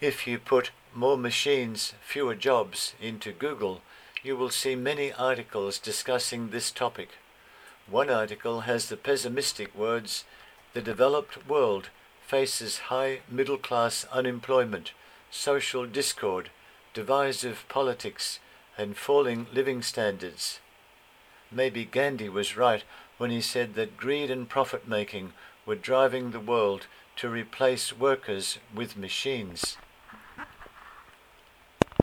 If you put more machines, fewer jobs into Google, you will see many articles discussing this topic. One article has the pessimistic words, "The developed world faces high middle-class unemployment, social discord, divisive politics, and falling living standards." Maybe Gandhi was right when he said that greed and profit-making were driving the world to replace workers with machines.